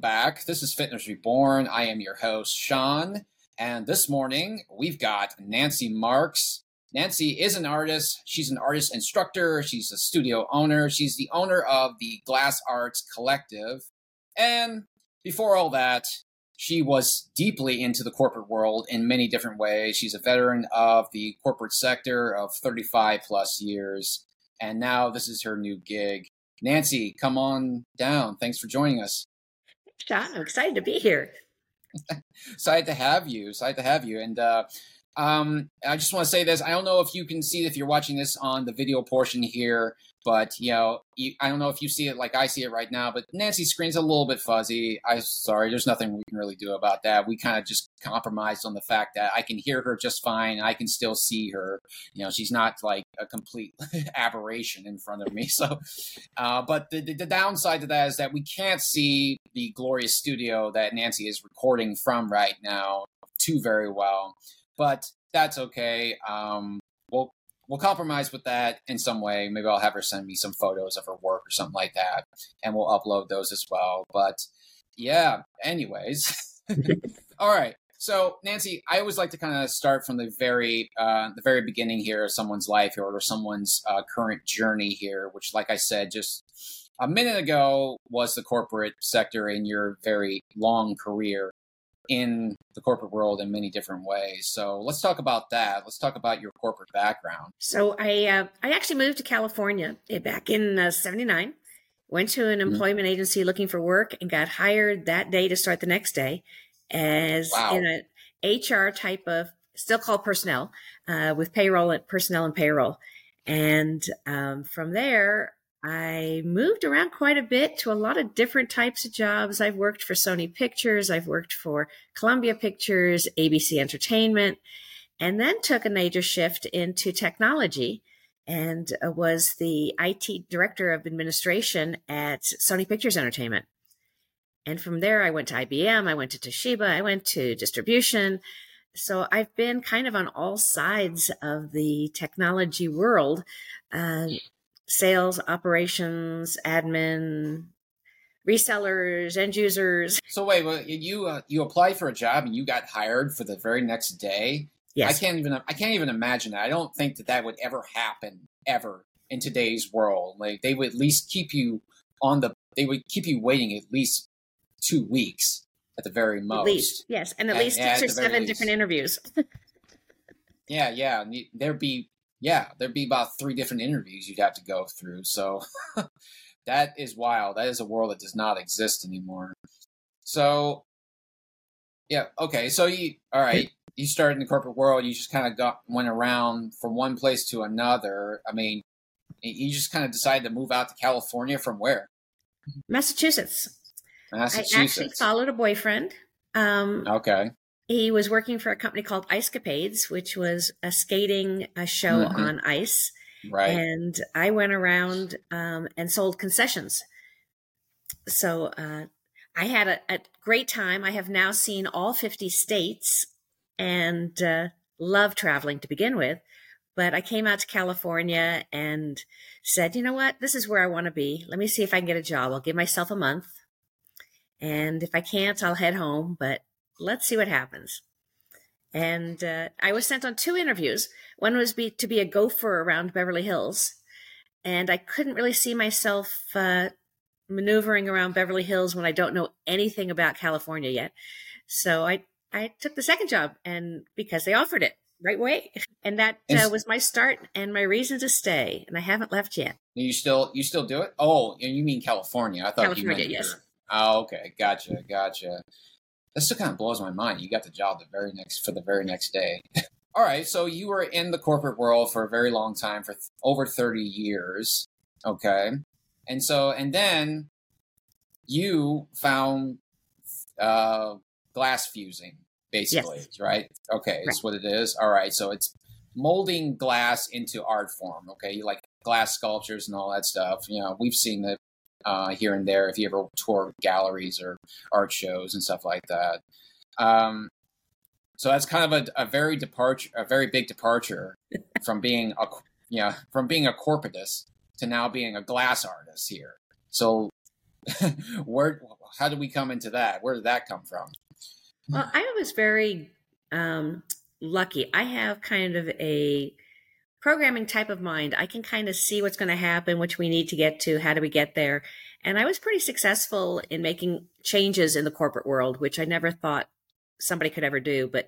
back. This is Fitness Reborn. I am your host, Sean. And this morning, we've got Nancy Marks. Nancy is an artist. She's an artist instructor. She's a studio owner. She's the owner of the Glass Arts Collective. And before all that, she was deeply into the corporate world in many different ways. She's a veteran of the corporate sector of 35 plus years. And now this is her new gig. Nancy, come on down. Thanks for joining us. Sean, I'm excited to be here. Excited to have you. And I just want to say this. I don't know if you can see it if you're watching this on the video portion here, but I don't know if you see it like I see it right now, but Nancy's screen's a little bit fuzzy. I'm sorry. There's nothing we can really do about that. We kind of just compromised on the fact that I can hear her just fine. And I can still see her. She's not like a complete aberration in front of me. So, but the downside to that is that we can't see the glorious studio that Nancy is recording from right now too very well. But that's okay. We'll compromise with that in some way. Maybe I'll have her send me some photos of her work or something like that, and we'll upload those as well. But yeah, anyways. All right. So Nancy, I always like to kind of start from the very beginning here of someone's life or someone's current journey here, which, like I said, just a minute ago was the corporate sector in your very long career in the corporate world in many different ways. So let's talk about that. Let's talk about your corporate background. So I actually moved to California back in '79, went to an employment agency looking for work and got hired that day to start the next day as in an HR type of, still called personnel, with personnel and payroll. And from there, I moved around quite a bit to a lot of different types of jobs. I've worked for Sony Pictures. I've worked for Columbia Pictures, ABC Entertainment, and then took a major shift into technology and was the IT director of administration at Sony Pictures Entertainment. And from there, I went to IBM, I went to Toshiba, I went to distribution. So I've been kind of on all sides of the technology world. Sales, operations, admin, resellers, end users. So wait, you applied for a job and you got hired for the very next day? Yes. I can't even imagine that. I don't think that would ever happen ever in today's world. Like they would at least keep you waiting at least 2 weeks at the very most. At least, yes, and at least 6 or 7 different interviews. Yeah. There'd be about 3 different interviews you'd have to go through. So that is wild. That is a world that does not exist anymore. So, yeah. Okay. So you started in the corporate world. You just kind of went around from one place to another. I mean, you just kind of decided to move out to California from where? Massachusetts. I actually followed a boyfriend. Okay. He was working for a company called Icecapades, which was a skating show on ice. Right. And I went around and sold concessions. So I had a great time. I have now seen all 50 states and love traveling to begin with. But I came out to California and said, you know what? This is where I want to be. Let me see if I can get a job. I'll give myself a month. And if I can't, I'll head home. But let's see what happens. And I was sent on 2 interviews. One was to be a gopher around Beverly Hills. And I couldn't really see myself maneuvering around Beverly Hills when I don't know anything about California yet. So I took the second job, and because they offered it right away. And that was my start and my reason to stay. And I haven't left yet. You still do it? Oh, you mean California. I thought California, you meant yes. Oh, okay. Gotcha. That still kind of blows my mind. You got the job for the very next day. All right. So you were in the corporate world for a very long time, for over 30 years. Okay. And then you found glass fusing, basically, yes. Right? Okay. That's what it is. All right. So it's molding glass into art form. Okay. You like glass sculptures and all that stuff. We've seen it here and there if you ever tour galleries or art shows and stuff like that. So that's kind of a very big departure from being a corporatist to now being a glass artist here. So How did we come into that? Where did that come from? Well, I was very lucky. I have kind of a programming type of mind. I can kind of see what's going to happen, which we need to get to, how do we get there. And I was pretty successful in making changes in the corporate world, which I never thought somebody could ever do. But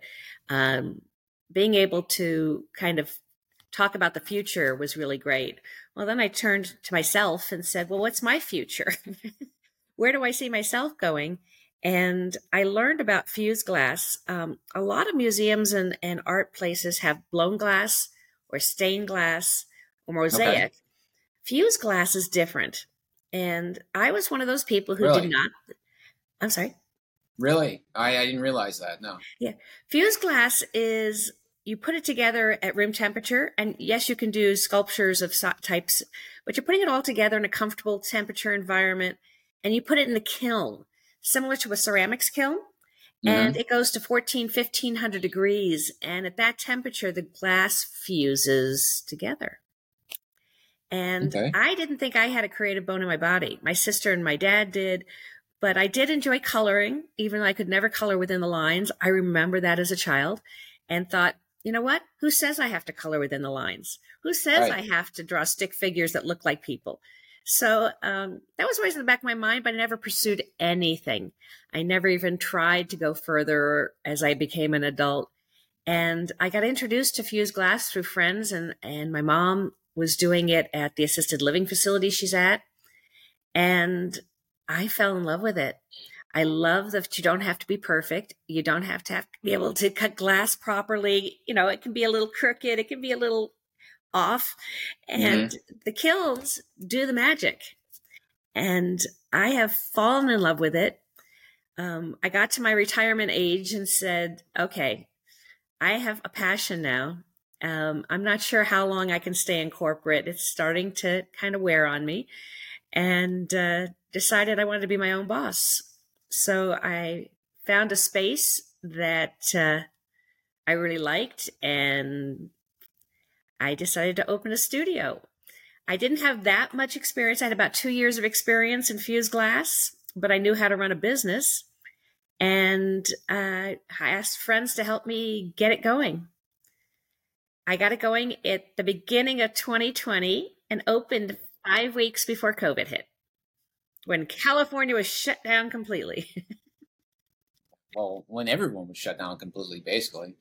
being able to kind of talk about the future was really great. Well, then I turned to myself and said, well, what's my future? Where do I see myself going? And I learned about fused glass. A lot of museums and art places have blown glass or stained glass or mosaic. Okay. Fused glass is different. And I was one of those people who did not. I'm sorry. Really? I didn't realize that. No. Yeah. Fused glass is, you put it together at room temperature. And yes, you can do sculptures of types, but you're putting it all together in a comfortable temperature environment. And you put it in the kiln, similar to a ceramics kiln. Mm-hmm. And it goes to 1,500 degrees. And at that temperature, the glass fuses together. And okay. I didn't think I had a creative bone in my body. My sister and my dad did. But I did enjoy coloring, even though I could never color within the lines. I remember that as a child and thought, you know what? Who says I have to color within the lines? Who says I have to draw stick figures that look like people? So that was always in the back of my mind, but I never pursued anything. I never even tried to go further as I became an adult. And I got introduced to fused glass through friends, and my mom was doing it at the assisted living facility she's at. And I fell in love with it. I love that you don't have to be perfect. You don't have to be able to cut glass properly. You know, it can be a little crooked. It can be a little off. And the kilns do the magic. And I have fallen in love with it. I got to my retirement age and said, okay, I have a passion now. I'm not sure how long I can stay in corporate. It's starting to kind of wear on me. And decided I wanted to be my own boss. So I found a space that I really liked, and I decided to open a studio. I didn't have that much experience. I had about 2 years of experience in fused glass, but I knew how to run a business. And I asked friends to help me get it going. I got it going at the beginning of 2020 and opened 5 weeks before COVID hit, when California was shut down completely. Well, when everyone was shut down completely, basically.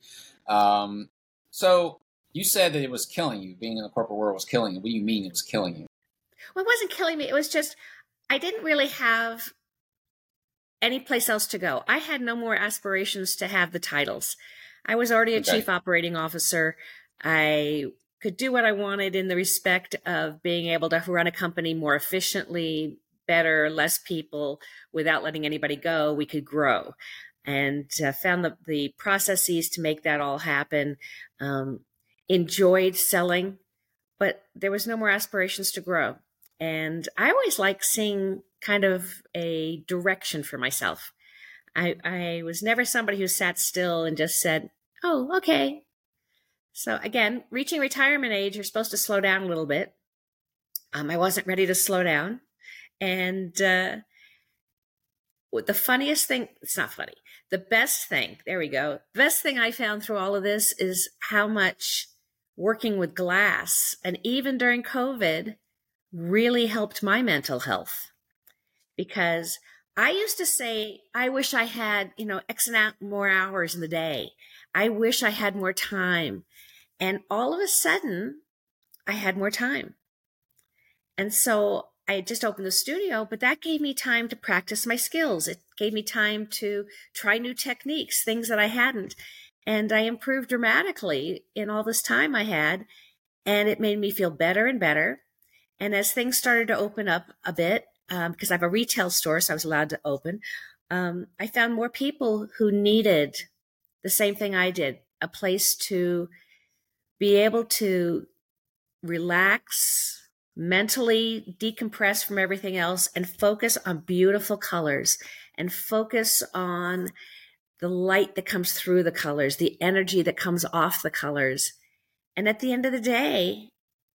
So you said that it was killing you. Being in the corporate world was killing you. What do you mean it was killing you? Well, it wasn't killing me. It was just, I didn't really have any place else to go. I had no more aspirations to have the titles. I was already a chief operating officer. I could do what I wanted in the respect of being able to run a company more efficiently, better, less people, without letting anybody go. We could grow, and found the processes to make that all happen. Enjoyed selling, but there was no more aspirations to grow. And I always like seeing kind of a direction for myself. I was never somebody who sat still and just said, oh, okay. So again, reaching retirement age, you're supposed to slow down a little bit. I wasn't ready to slow down. And the funniest thing, it's not funny, the best thing, there we go. The best thing I found through all of this is how much working with glass, and even during COVID, really helped my mental health. Because I used to say, I wish I had, X amount more hours in the day. I wish I had more time. And all of a sudden, I had more time. And so I just opened the studio, but that gave me time to practice my skills. It gave me time to try new techniques, things that I hadn't. And I improved dramatically in all this time I had. And it made me feel better and better. And as things started to open up a bit, because I have a retail store, so I was allowed to open, I found more people who needed the same thing I did, a place to be able to relax, mentally decompress from everything else, and focus on beautiful colors, and focus on the light that comes through the colors, the energy that comes off the colors. And at the end of the day,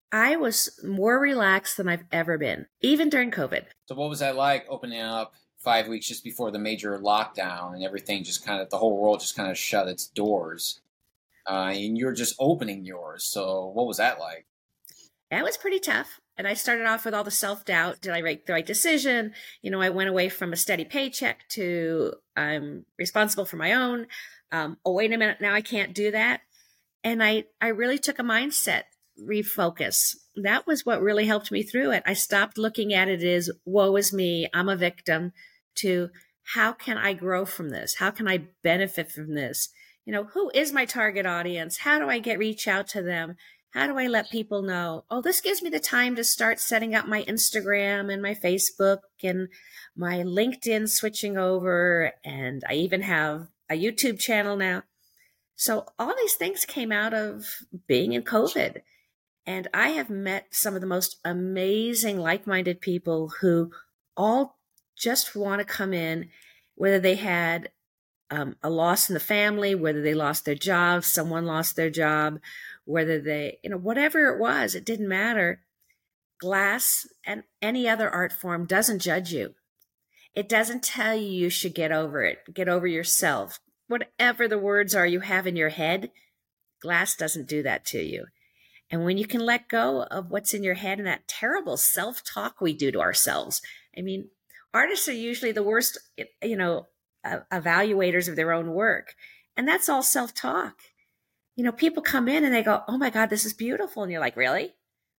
I was more relaxed than I've ever been, even during COVID. So what was that like opening up 5 weeks just before the major lockdown and everything just kind of, the whole world just kind of shut its doors? And you're just opening yours. So what was that like? That was pretty tough. And I started off with all the self-doubt. Did I make the right decision? I went away from a steady paycheck to I'm responsible for my own. Oh, wait a minute. Now I can't do that. And I really took a mindset refocus. That was what really helped me through it. I stopped looking at it as woe is me, I'm a victim, to how can I grow from this? How can I benefit from this? Who is my target audience? How do I reach out to them? How do I let people know? Oh, this gives me the time to start setting up my Instagram and my Facebook and my LinkedIn switching over. And I even have a YouTube channel now. So all these things came out of being in COVID. And I have met some of the most amazing like-minded people who all just want to come in, whether they had a loss in the family, whether they lost their job, someone lost their job, whether they, whatever it was, it didn't matter. Glass and any other art form doesn't judge you. It doesn't tell you you should get over it, get over yourself. Whatever the words are you have in your head, glass doesn't do that to you. And when you can let go of what's in your head and that terrible self-talk we do to ourselves. I mean, artists are usually the worst, evaluators of their own work. And that's all self-talk. People come in and they go, oh my God, this is beautiful. And you're like, really?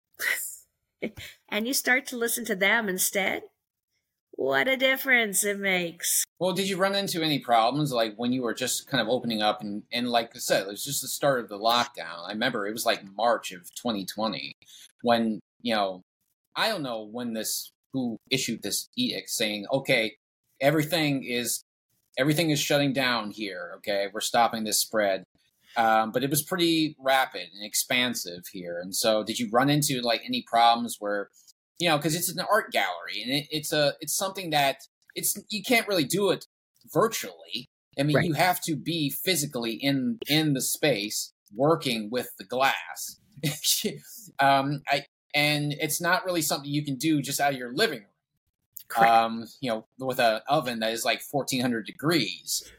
And you start to listen to them instead. What a difference it makes. Well, did you run into any problems like when you were just kind of opening up and like I said, it was just the start of the lockdown. I remember it was like March of 2020 when, I don't know who issued this edict saying, okay, everything is shutting down here. Okay. We're stopping this spread. But it was pretty rapid and expansive here. And so did you run into like any problems where, because it's an art gallery and it's something that you can't really do it virtually. I mean, right. You have to be physically in the space working with the glass. And it's not really something you can do just out of your living room. With an oven that is like 1400 degrees.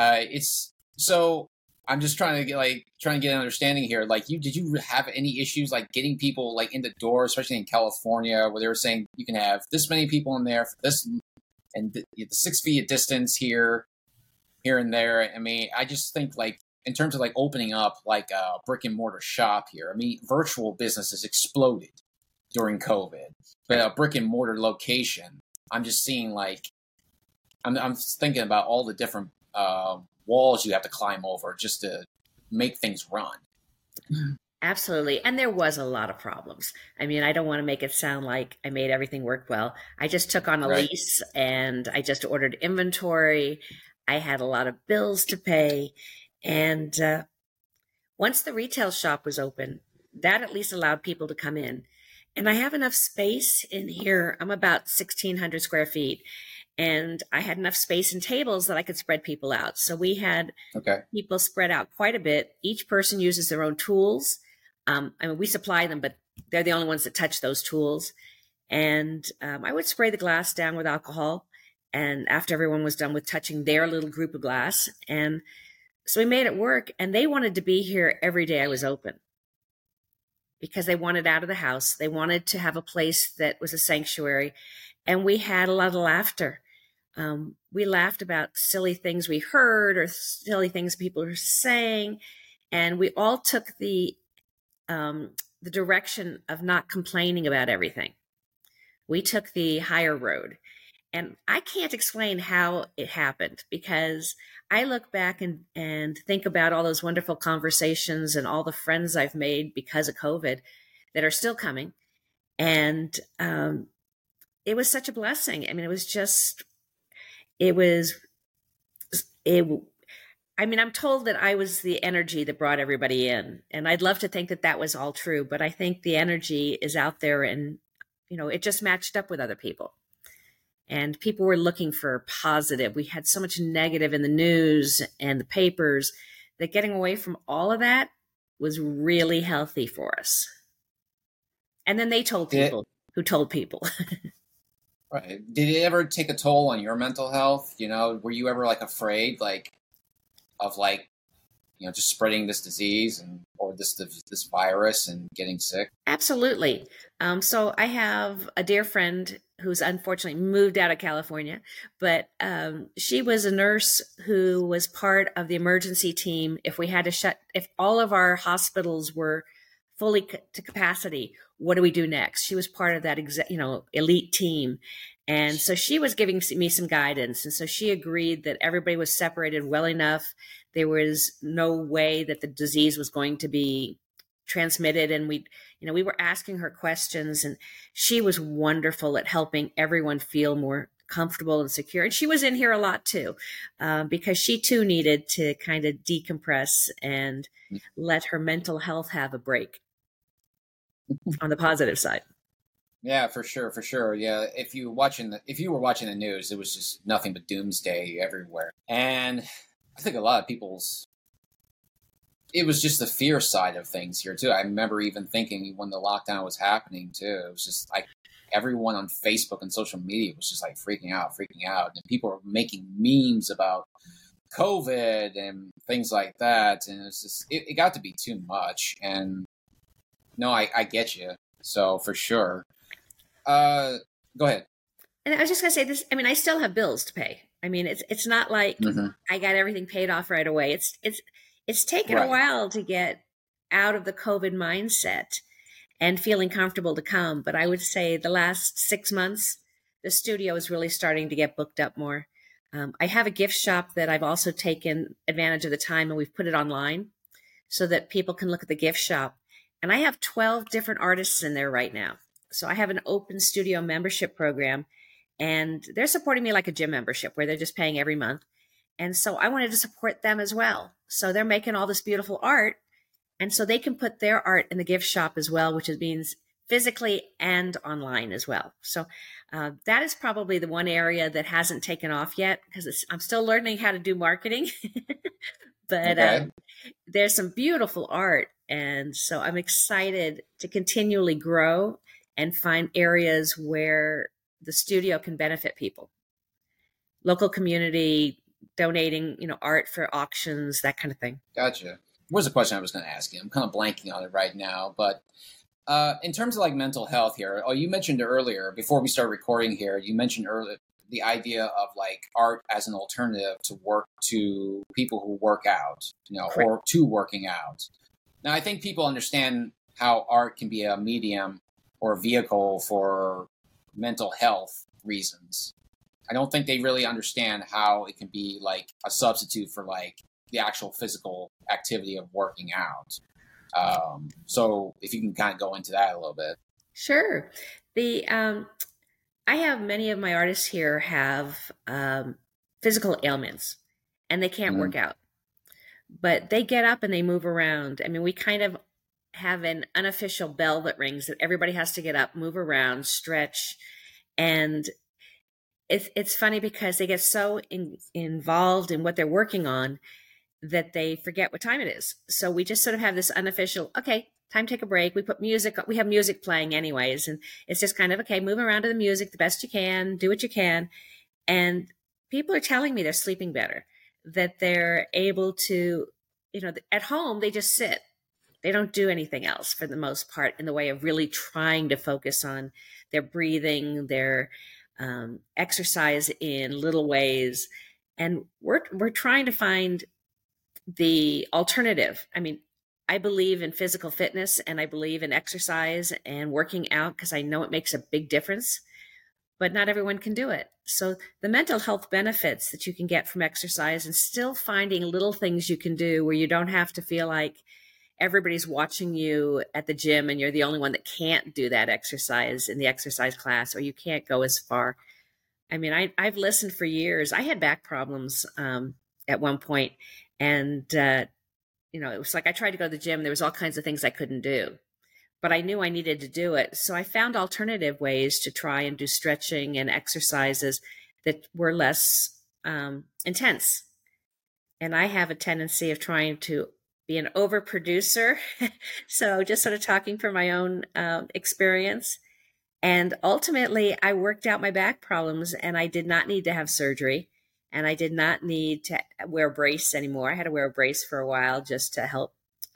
So I'm just trying to get an understanding here. Like, did you have any issues like getting people like in the door, especially in California, where they were saying you can have this many people in there for this and the 6 feet of distance here and there. I mean, I just think like in terms of like opening up like a brick and mortar shop here. I mean, virtual businesses exploded during COVID, but a brick and mortar location, I'm just seeing like I'm thinking about all the different walls you have to climb over just to make things run. Absolutely. And there was a lot of problems. I mean, I don't want to make it sound like I made everything work well. I just took on a lease and I just ordered inventory. I had a lot of bills to pay. And once the retail shop was open, that at least allowed people to come in. And I have enough space in here. I'm about 1,600 square feet. And I had enough space and tables that I could spread people out. So we had people spread out quite a bit. Each person uses their own tools. I mean, we supply them, but they're the only ones that touch those tools. And I would spray the glass down with alcohol. And after everyone was done with touching their little group of glass. And so we made it work. And they wanted to be here every day I was open because they wanted out of the house. They wanted to have a place that was a sanctuary. And we had a lot of laughter. We laughed about silly things we heard or silly things people were saying. And we all took the direction of not complaining about everything. We took the higher road. And I can't explain how it happened because I look back and think about all those wonderful conversations and all the friends I've made because of COVID that are still coming. And it was such a blessing. I mean, I mean, I'm told that I was the energy that brought everybody in. And I'd love to think that that was all true, but I think the energy is out there and, it just matched up with other people. And people were looking for positive. We had so much negative in the news and the papers that getting away from all of that was really healthy for us. And then they told people who told people. Right. Did it ever take a toll on your mental health? Were you ever like afraid, of just spreading this disease or this virus and getting sick? Absolutely. So I have a dear friend who's unfortunately moved out of California, but she was a nurse who was part of the emergency team. If all of our hospitals were fully to capacity, what do we do next? She was part of that elite team. And so she was giving me some guidance. And so she agreed that everybody was separated well enough. There was no way that the disease was going to be transmitted. And we were asking her questions, and she was wonderful at helping everyone feel more comfortable and secure. And she was in here a lot too, because she too needed to kind of decompress and let her mental health have a break on the positive side. Yeah, for sure. Yeah, if you were watching the news, it was just nothing but doomsday everywhere. And I think a lot of it was just the fear side of things here too. I remember even thinking when the lockdown was happening too, it was just like everyone on Facebook and social media was just like freaking out. And people were making memes about COVID and things like that. And it's just, it got to be too much. And no, I get you. So for sure. Go ahead. And I was just going to say this. I mean, I still have bills to pay. I mean, it's not like I got everything paid off right away. It's taken a while to get out of the COVID mindset and feeling comfortable to come. But I would say the last 6 months, the studio is really starting to get booked up more. I have a gift shop that I've also taken advantage of the time, and we've put it online so that people can look at the gift shop. And I have 12 different artists in there right now. So I have an open studio membership program, and they're supporting me like a gym membership where they're just paying every month. And so I wanted to support them as well. So they're making all this beautiful art. And so they can put their art in the gift shop as well, which means physically and online as well. So that is probably the one area that hasn't taken off yet, because I'm still learning how to do marketing. But there's some beautiful art. And so I'm excited to continually grow and find areas where the studio can benefit people. Local community, donating, art for auctions, that kind of thing. Gotcha. Where's the question I was going to ask you? I'm kind of blanking on it right now, but in terms of like mental health here, you mentioned earlier, before we start recording here, you mentioned earlier the idea of like art as an alternative to people who work out, or to working out. Now, I think people understand how art can be a medium or a vehicle for mental health reasons. I don't think they really understand how it can be like a substitute for like the actual physical activity of working out. So if you can kind of go into that a little bit. Sure. I have many of my artists here have physical ailments, and they can't work out, but they get up and they move around. I mean, we kind of have an unofficial bell that rings that everybody has to get up, move around, stretch. And it's funny because they get so involved in what they're working on that they forget what time it is. So we just sort of have this unofficial, okay, time to take a break. We have music playing anyways. And it's just kind of, okay, move around to the music the best you can, do what you can. And people are telling me they're sleeping better, that they're able to, at home, they just sit. They don't do anything else for the most part in the way of really trying to focus on their breathing, their exercise in little ways. And we're trying to find the alternative. I mean, I believe in physical fitness, and I believe in exercise and working out because I know it makes a big difference, but not everyone can do it. So the mental health benefits that you can get from exercise, and still finding little things you can do where you don't have to feel like everybody's watching you at the gym and you're the only one that can't do that exercise in the exercise class, or you can't go as far. I mean, I've listened for years. I had back problems at one point, and it was like I tried to go to the gym. There was all kinds of things I couldn't do, but I knew I needed to do it. So I found alternative ways to try and do stretching and exercises that were less intense. And I have a tendency of trying to be an overproducer. So just sort of talking from my own experience. And ultimately, I worked out my back problems and I did not need to have surgery. And I did not need to wear a brace anymore. I had to wear a brace for a while just to help.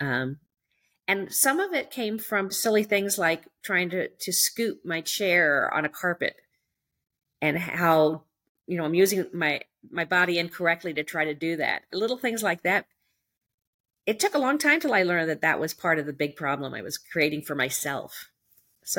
And some of it came from silly things like trying to scoop my chair on a carpet and how, I'm using my body incorrectly to try to do that. Little things like that. It took a long time till I learned that that was part of the big problem I was creating for myself. So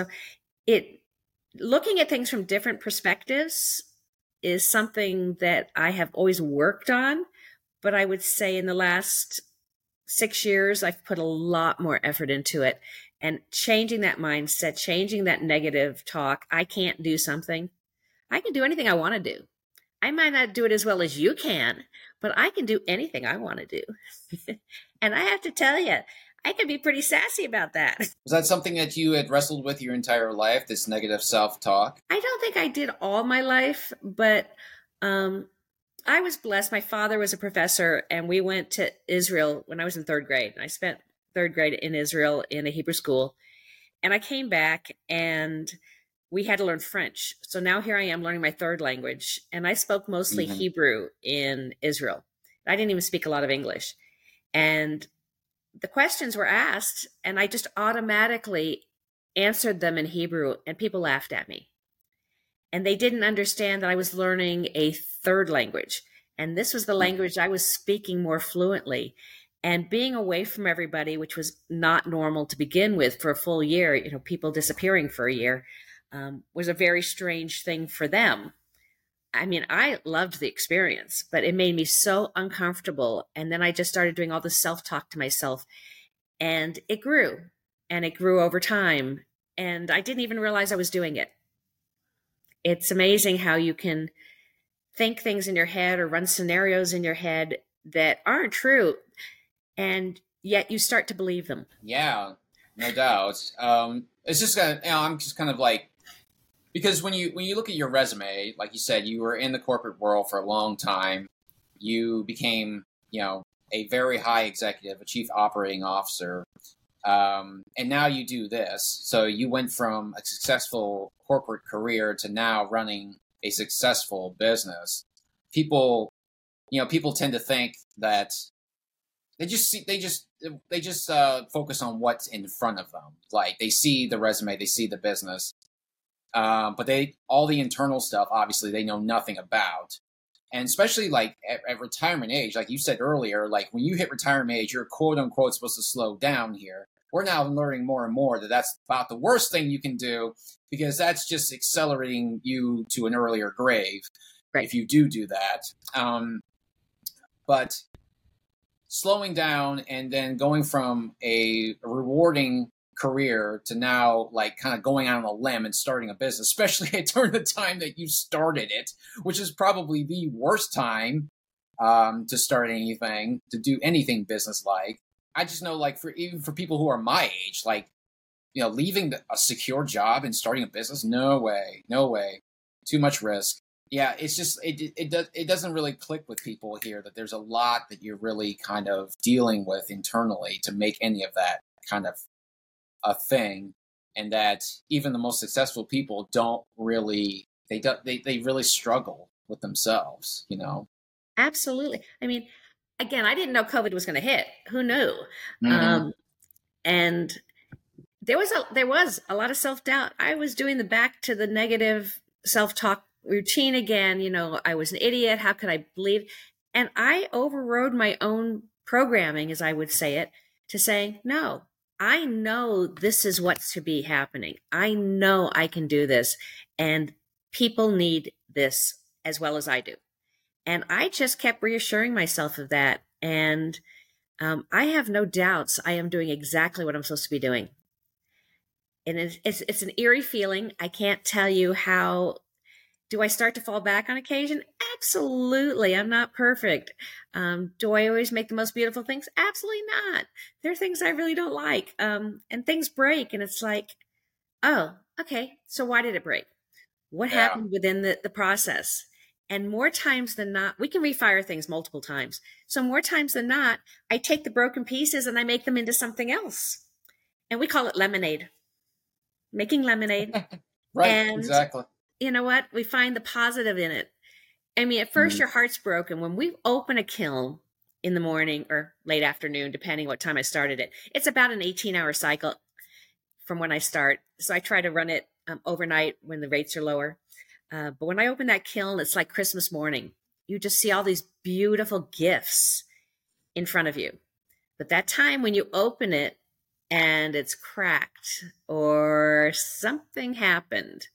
looking at things from different perspectives is something that I have always worked on, but I would say in the last 6 years, I've put a lot more effort into it and changing that mindset, changing that negative talk. I can't do something. I can do anything I want to do. I might not do it as well as you can, but I can do anything I want to do. And I have to tell you, I can be pretty sassy about that. Was that something that you had wrestled with your entire life, this negative self-talk? I don't think I did all my life, but I was blessed. My father was a professor, and we went to Israel when I was in third grade. And I spent third grade in Israel in a Hebrew school. And I came back, and we had to learn French. So now here I am learning my third language. And I spoke mostly Hebrew in Israel. I didn't even speak a lot of English. And the questions were asked, and I just automatically answered them in Hebrew, and people laughed at me. And they didn't understand that I was learning a third language. And this was the language I was speaking more fluently. And being away from everybody, which was not normal to begin with for a full year, people disappearing for a year, was a very strange thing for them. I mean, I loved the experience, but it made me so uncomfortable. And then I just started doing all this self-talk to myself, and it grew over time. And I didn't even realize I was doing it. It's amazing how you can think things in your head or run scenarios in your head that aren't true, and yet you start to believe them. Yeah, no doubt. It's just I'm just kind of like, because when you look at your resume, like you said, you were in the corporate world for a long time. You became, a very high executive, a chief operating officer. And now you do this. So you went from a successful corporate career to now running a successful business. People tend to think that they just focus on what's in front of them. Like they see the resume, they see the business. But all the internal stuff, obviously, they know nothing about. And especially like at retirement age, like you said earlier, like when you hit retirement age, you're quote unquote supposed to slow down here. We're now learning more and more that that's about the worst thing you can do, because that's just accelerating you to an earlier grave. Right. If you do that. But slowing down and then going from a rewarding career to now like kind of going out on a limb and starting a business, especially during the time that you started it, which is probably the worst time to start anything, to do anything business-like. I just know, like, even for people who are my age, like, leaving a secure job and starting a business, no way, too much risk. Yeah, it's just it doesn't really click with people here that there's a lot that you're really kind of dealing with internally to make any of that kind of a thing, and that even the most successful people don't really they really struggle with themselves. Absolutely. I mean, again, I didn't know COVID was going to hit. Who knew? And there was a lot of self-doubt. I was doing the back to the negative self-talk routine again. I was an idiot. How could I believe? And I overrode my own programming, as I would say it, to saying, no, I know this is what's to be happening. I know I can do this, and people need this as well as I do. And I just kept reassuring myself of that. And I have no doubts I am doing exactly what I'm supposed to be doing. And it's an eerie feeling. I can't tell you how. Do I start to fall back on occasion? Absolutely. I'm not perfect. Do I always make the most beautiful things? Absolutely not. There are things I really don't like. And things break, and it's like, oh, okay. So why did it break? What happened within the process? And more times than not, we can refire things multiple times. So more times than not, I take the broken pieces and I make them into something else. And we call it lemonade, making lemonade. Right, and exactly. You know what? We find the positive in it. I mean, at first your heart's broken. When we open a kiln in the morning or late afternoon, depending what time I started it, it's about an 18-hour cycle from when I start. So I try to run it overnight when the rates are lower. But when I open that kiln, it's like Christmas morning. You just see all these beautiful gifts in front of you. But that time when you open it and it's cracked or something happened,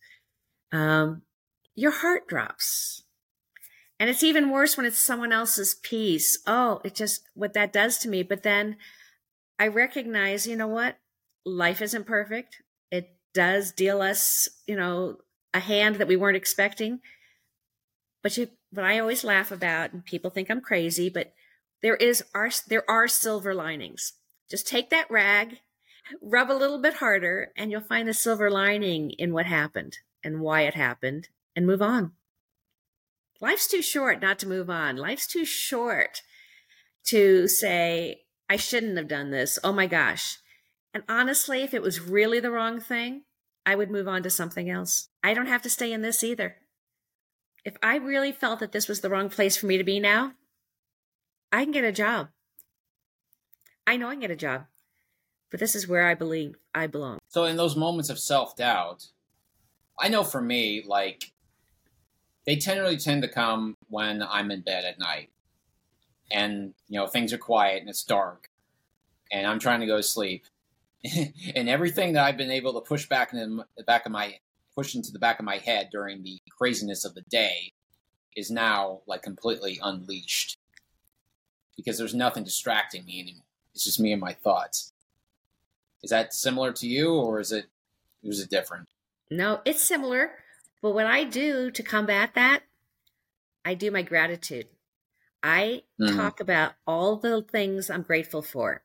your heart drops. And it's even worse when it's someone else's piece. Oh, it just, what that does to me. But then I recognize, you know what? Life isn't perfect. It does deal us, a hand that we weren't expecting. But I always laugh about, and people think I'm crazy, but there are silver linings. Just take that rag, rub a little bit harder, and you'll find the silver lining in what happened and why it happened, and move on. Life's too short not to move on. Life's too short to say, I shouldn't have done this. Oh my gosh. And honestly, if it was really the wrong thing, I would move on to something else. I don't have to stay in this either. If I really felt that this was the wrong place for me to be now, I can get a job. I know I can get a job, but this is where I believe I belong. So in those moments of self-doubt, I know for me, like, they tend to come when I'm in bed at night and, things are quiet and it's dark and I'm trying to go to sleep. And everything that I've been able to push into the back of my head during the craziness of the day is now like completely unleashed because there's nothing distracting me anymore. It's just me and my thoughts. Is that similar to you, or is it different? No, it's similar. But what I do to combat that, I do my gratitude. I talk about all the things I'm grateful for.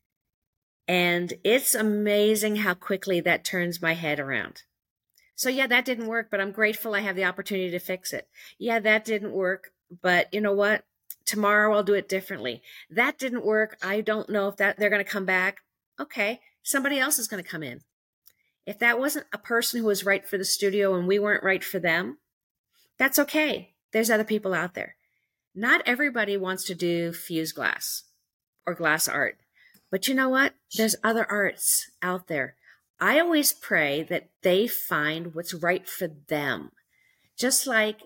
And it's amazing how quickly that turns my head around. So yeah, that didn't work, but I'm grateful I have the opportunity to fix it. Yeah, that didn't work, but you know what? Tomorrow I'll do it differently. That didn't work. I don't know if they're going to come back. Okay, somebody else is going to come in. If that wasn't a person who was right for the studio and we weren't right for them, that's okay. There's other people out there. Not everybody wants to do fused glass or glass art. But you know what? There's other arts out there. I always pray that they find what's right for them. Just like,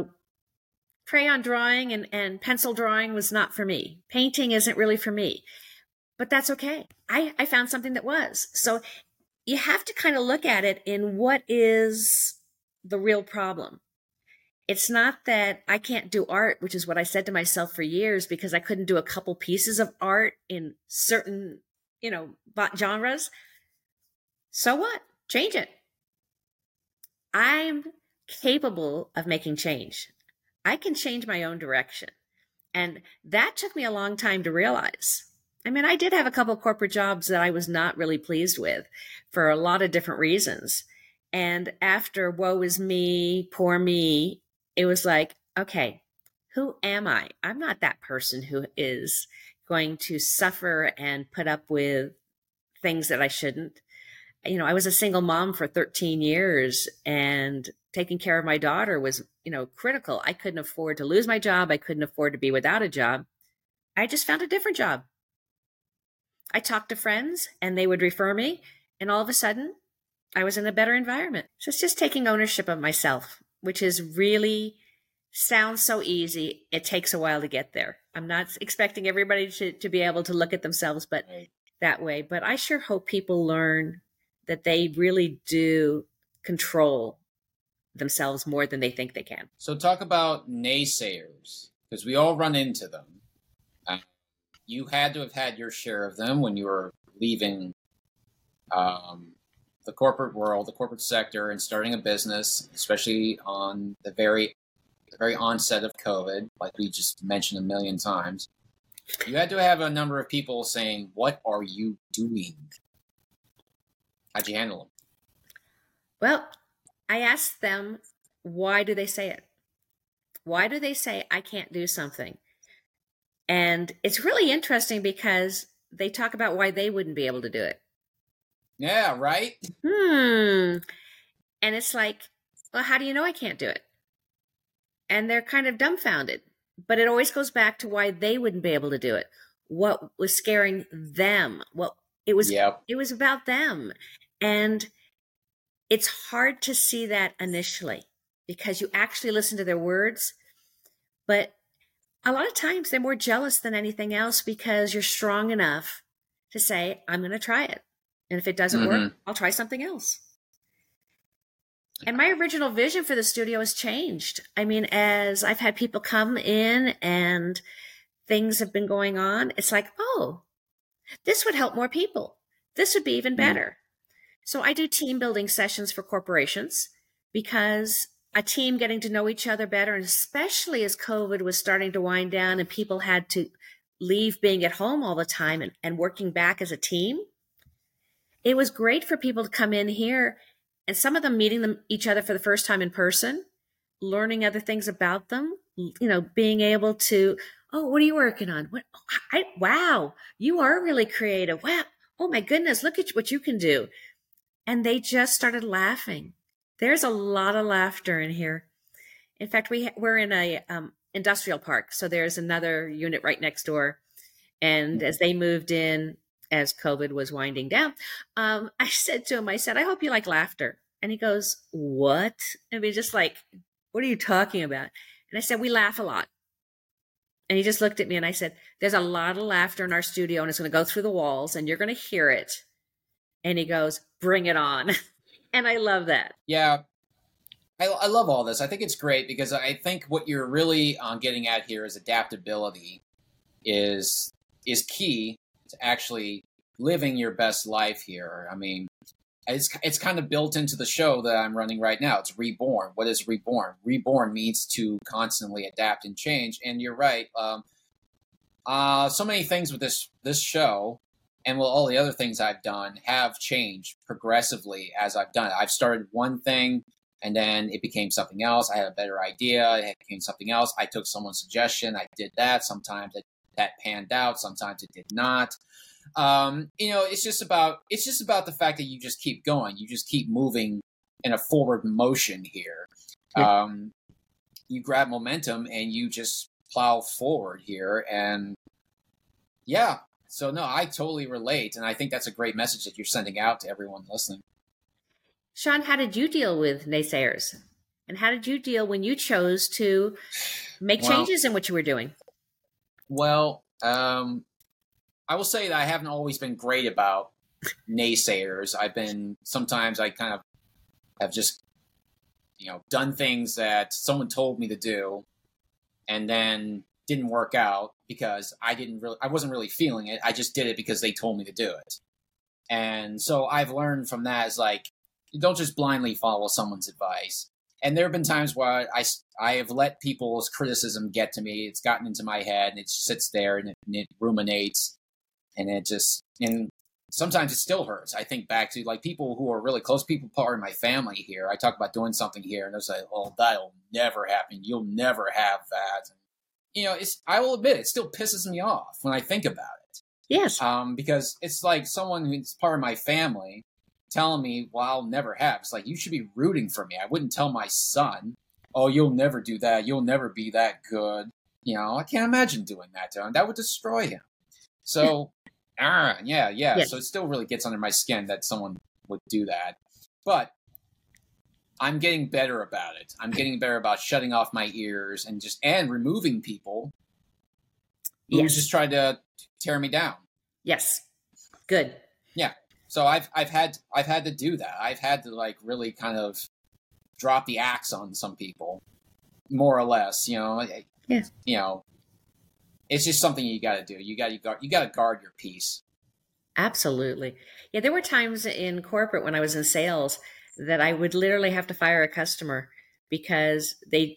crayon drawing and pencil drawing was not for me. Painting isn't really for me. But that's okay. I found something that was. So you have to kind of look at it in what is the real problem. It's not that I can't do art, which is what I said to myself for years, because I couldn't do a couple pieces of art in certain, genres. So what? Change it. I'm capable of making change. I can change my own direction. And that took me a long time to realize. I mean, I did have a couple of corporate jobs that I was not really pleased with for a lot of different reasons. And after woe is me, poor me, it was like, okay, who am I? I'm not that person who is going to suffer and put up with things that I shouldn't. I was a single mom for 13 years and taking care of my daughter was, critical. I couldn't afford to lose my job. I couldn't afford to be without a job. I just found a different job. I talked to friends and they would refer me. And all of a sudden, I was in a better environment. So it's just taking ownership of myself, which is really sounds so easy. It takes a while to get there. I'm not expecting everybody to be able to look at themselves but that way. But I sure hope people learn that they really do control themselves more than they think they can. So talk about naysayers, because we all run into them. You had to have had your share of them when you were leaving the corporate world, the corporate sector, and starting a business, especially on the very onset of COVID, like we just mentioned a million times. You had to have a number of people saying, "What are you doing?" How'd you handle them? Well, I asked them, why do they say it? Why do they say I can't do something? And it's really interesting because they talk about why they wouldn't be able to do it. Yeah, right? And it's like, well, how do you know I can't do it? And they're kind of dumbfounded. But it always goes back to why they wouldn't be able to do it. What was scaring them? Well, it was about them. And it's hard to see that initially because you actually listen to their words. But a lot of times they're more jealous than anything else because you're strong enough to say, I'm going to try it. And if it doesn't work, I'll try something else. And my original vision for the studio has changed. I mean, as I've had people come in and things have been going on, it's like, oh, this would help more people. This would be even better. So I do team building sessions for corporations because a team getting to know each other better, and especially as COVID was starting to wind down and people had to leave being at home all the time and working back as a team, it was great for people to come in here and some of them meeting each other for the first time in person, learning other things about them, being able to, oh, what are you working on? Wow, you are really creative. Wow. Oh my goodness, look at what you can do. And they just started laughing. There's a lot of laughter in here. In fact, we're in a industrial park. So there's another unit right next door. And as they moved in, as COVID was winding down, I said to him, I said, I hope you like laughter. And he goes, what? I mean, just like, what are you talking about? And I said, we laugh a lot. And he just looked at me and I said, there's a lot of laughter in our studio and it's going to go through the walls and you're going to hear it. And he goes, bring it on. And I love that. Yeah. I love all this. I think it's great because I think what you're really getting at here is adaptability is key to actually living your best life here. I mean, it's kind of built into the show that I'm running right now. It's Reborn. What is Reborn? Reborn means to constantly adapt and change. And you're right. So many things with this show and all the other things I've done have changed progressively as I've done it. I've started one thing and then it became something else. I had a better idea. It became something else. I took someone's suggestion. I did that. Sometimes that panned out. Sometimes it did not. It's just about the fact that you just keep going. You just keep moving in a forward motion here. You grab momentum and you just plow forward here. And yeah, so no, I totally relate. And I think that's a great message that you're sending out to everyone listening. Sean, how did you deal with naysayers? And how did you deal when you chose to make changes in what you were doing? Well, I will say that I haven't always been great about naysayers. Sometimes I kind of have just, done things that someone told me to do and then didn't work out because I wasn't really feeling it. I just did it because they told me to do it. And so I've learned from that is like, you don't just blindly follow someone's advice. And there have been times where I have let people's criticism get to me. It's gotten into my head and it sits there and it ruminates. And sometimes it still hurts. I think back to like people who are really close, people part of my family here. I talk about doing something here and they're like, oh, that'll never happen. You'll never have that. And, I will admit, it still pisses me off when I think about it. Yes. Because it's like someone who's part of my family telling me, well, I'll never have. It's like, you should be rooting for me. I wouldn't tell my son, oh, you'll never do that. You'll never be that good. I can't imagine doing that to him. That would destroy him. So, yeah. Yes. So it still really gets under my skin that someone would do that. But I'm getting better about it. I'm getting better about shutting off my ears and removing people who just try to tear me down. Yes. Good. Yeah. So I've had to do that. I've had to like really kind of drop the axe on some people, more or less. Yes. It's just something you got to do. You got to guard your peace. Absolutely. Yeah, there were times in corporate when I was in sales that I would literally have to fire a customer because they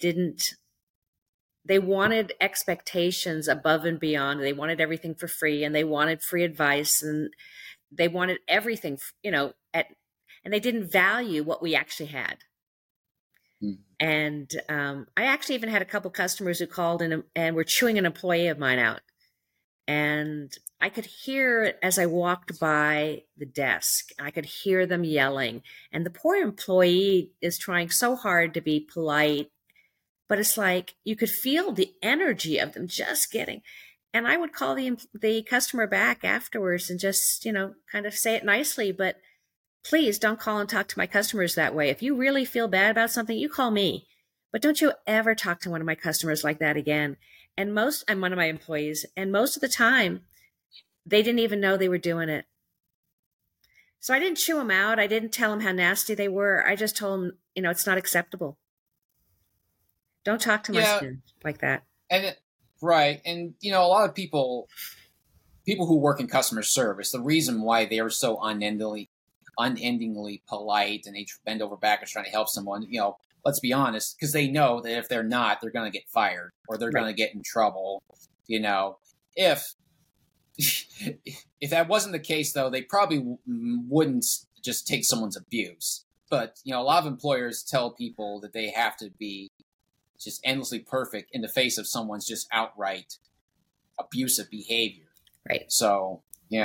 wanted expectations above and beyond. They wanted everything for free and they wanted free advice and they wanted everything, and they didn't value what we actually had. And I actually even had a couple customers who called in and were chewing an employee of mine out. And I could hear it as I walked by the desk. I could hear them yelling. And the poor employee is trying so hard to be polite, but it's like you could feel the energy of them just getting. And I would call the customer back afterwards and just, kind of say it nicely, but please don't call and talk to my customers that way. If you really feel bad about something, you call me. But don't you ever talk to one of my customers like that again. And I'm one of my employees, and most of the time, they didn't even know they were doing it. So I didn't chew them out. I didn't tell them how nasty they were. I just told them, it's not acceptable. Don't talk to my students like that. Right. And, a lot of people who work in customer service, the reason why they are so unendingly polite and they bend over backwards trying to help someone, let's be honest, because they know that if they're not, they're going to get fired or they're going to get in trouble. If that wasn't the case, though, they probably wouldn't just take someone's abuse. But, a lot of employers tell people that they have to be just endlessly perfect in the face of someone's just outright abusive behavior. Right. So,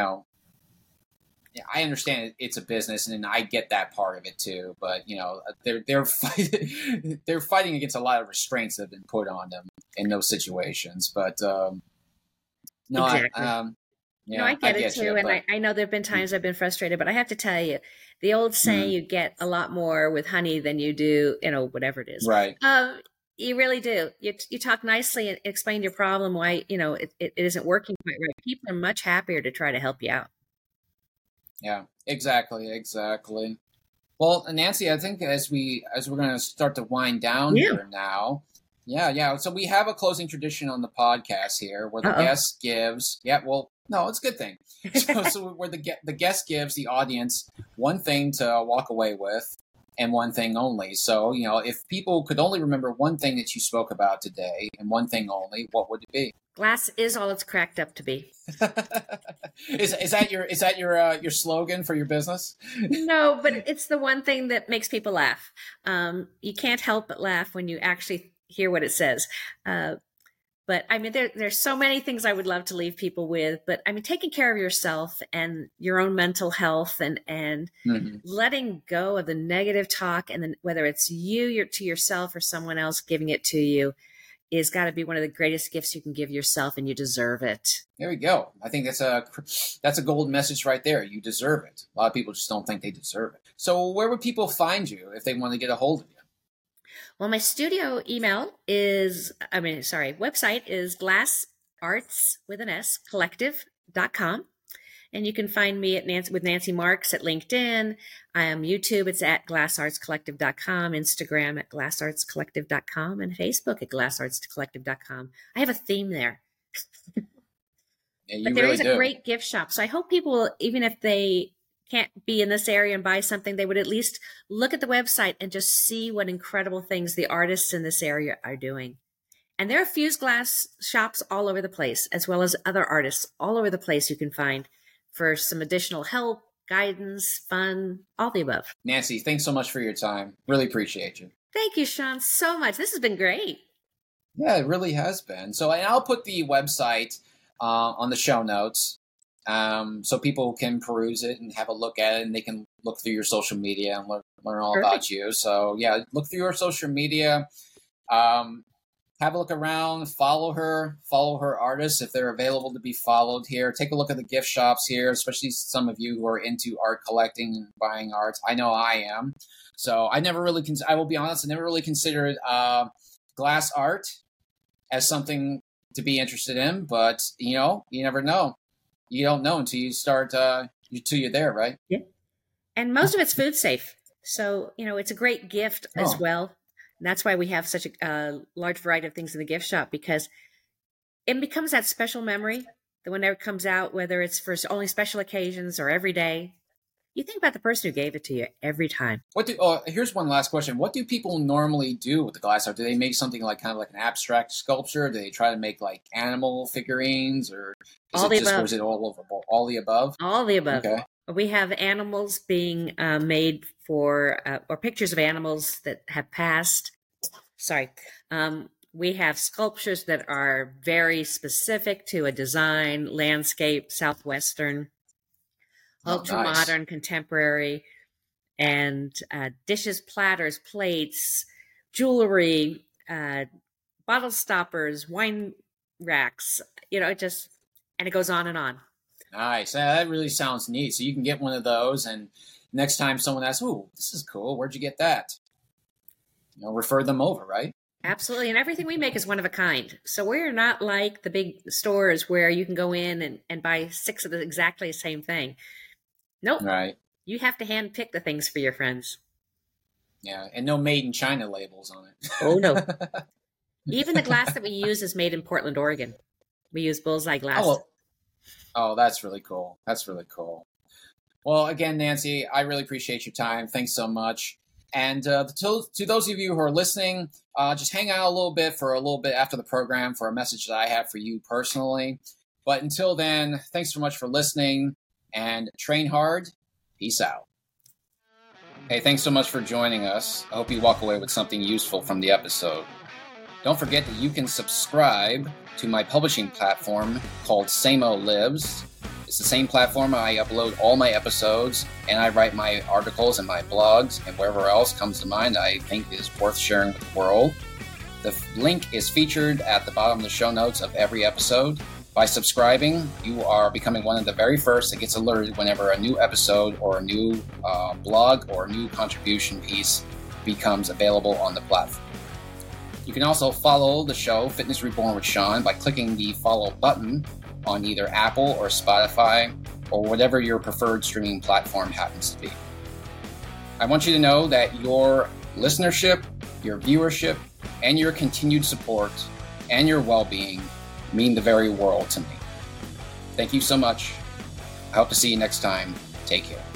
I understand it's a business, and I get that part of it too. But they're fighting against a lot of restraints that have been put on them in those situations. But no, exactly. I get it too, and I know there've been times I've been frustrated, but I have to tell you, the old saying, you get a lot more with honey than you do, whatever it is. Right. You really do. You talk nicely and explain your problem, why it isn't working quite right. People are much happier to try to help you out. Yeah, exactly. Well, Nancy, I think as we're going to start to wind down here now. Yeah. So we have a closing tradition on the podcast here where the guest gives. Yeah, well, no, it's a good thing. So where the guest gives the audience one thing to walk away with and one thing only. So, if people could only remember one thing that you spoke about today and one thing only, what would it be? Glass is all it's cracked up to be. Is that your slogan for your business? No, but it's the one thing that makes people laugh. You can't help but laugh when you actually hear what it says. But I mean, there's so many things I would love to leave people with. But I mean, taking care of yourself and your own mental health and letting go of the negative talk, and then whether it's you to yourself or someone else giving it to you, is got to be one of the greatest gifts you can give yourself, and you deserve it. There we go. I think that's a golden message right there. You deserve it. A lot of people just don't think they deserve it. So where would people find you if they want to get a hold of you? Well, my studio website is glassarts.collective.com. And you can find me at with Nancy Marks at LinkedIn. YouTube, it's at glassartscollective.com, Instagram at glassartscollective.com, and Facebook at glassartscollective.com. I have a theme there. Yeah, but there is a great gift shop. So I hope people, even if they can't be in this area and buy something, they would at least look at the website and just see what incredible things the artists in this area are doing. And there are fused glass shops all over the place, as well as other artists all over the place you can find for some additional help, guidance, fun, all the above. Nancy, thanks so much for your time. Really appreciate you. Thank you, Sean, so much. This has been great. Yeah, it really has been. So, and I'll put the website on the show notes so people can peruse it and have a look at it, and they can look through your social media and learn all about you. So, yeah, look through your social media. Have a look around, follow her artists if they're available to be followed here. Take a look at the gift shops here, especially some of you who are into art collecting and buying art. I know I am. So I will be honest, I never really considered glass art as something to be interested in, but you never know. You don't know until you start, until you're there, right? Yeah. And most of it's food safe. So, it's a great gift as well. And that's why we have such a large variety of things in the gift shop, because it becomes that special memory that whenever it comes out, whether it's for only special occasions or every day, you think about the person who gave it to you every time. Here's one last question. What do people normally do with the glass art? Do they make something like kind of like an abstract sculpture? Do they try to make like animal figurines, or is all it the above? Or is it all over? All the above? All the above. Okay. We have animals being made for, or pictures of animals that have passed. Sorry. We have sculptures that are very specific to a design, landscape, Southwestern, ultra-modern, nice. Contemporary, and dishes, platters, plates, jewelry, bottle stoppers, wine racks, and it goes on and on. Nice. That really sounds neat. So you can get one of those, and next time someone asks, "Ooh, this is cool. Where'd you get that?" Refer them over, right? Absolutely. And everything we make is one of a kind. So we're not like the big stores where you can go in and buy 6 of the exactly the same thing. Nope. Right. You have to hand pick the things for your friends. Yeah. And no made in China labels on it. Oh, no. Even the glass that we use is made in Portland, Oregon. We use Bullseye glass. Oh, that's really cool. That's really cool. Well, again, Nancy, I really appreciate your time. Thanks so much. And to those of you who are listening, just hang out a little bit after the program for a message that I have for you personally. But until then, thanks so much for listening, and train hard. Peace out. Hey, thanks so much for joining us. I hope you walk away with something useful from the episode. Don't forget that you can subscribe to my publishing platform called Samo Lives. It's the same platform I upload all my episodes, and I write my articles and my blogs and wherever else comes to mind I think is worth sharing with the world. The link is featured at the bottom of the show notes of every episode. By subscribing, you are becoming one of the very first that gets alerted whenever a new episode or a new blog or a new contribution piece becomes available on the platform. You can also follow the show, Fitness Reborn with Sean, by clicking the follow button on either Apple or Spotify or whatever your preferred streaming platform happens to be. I want you to know that your listenership, your viewership, and your continued support and your well-being mean the very world to me. Thank you so much. I hope to see you next time. Take care.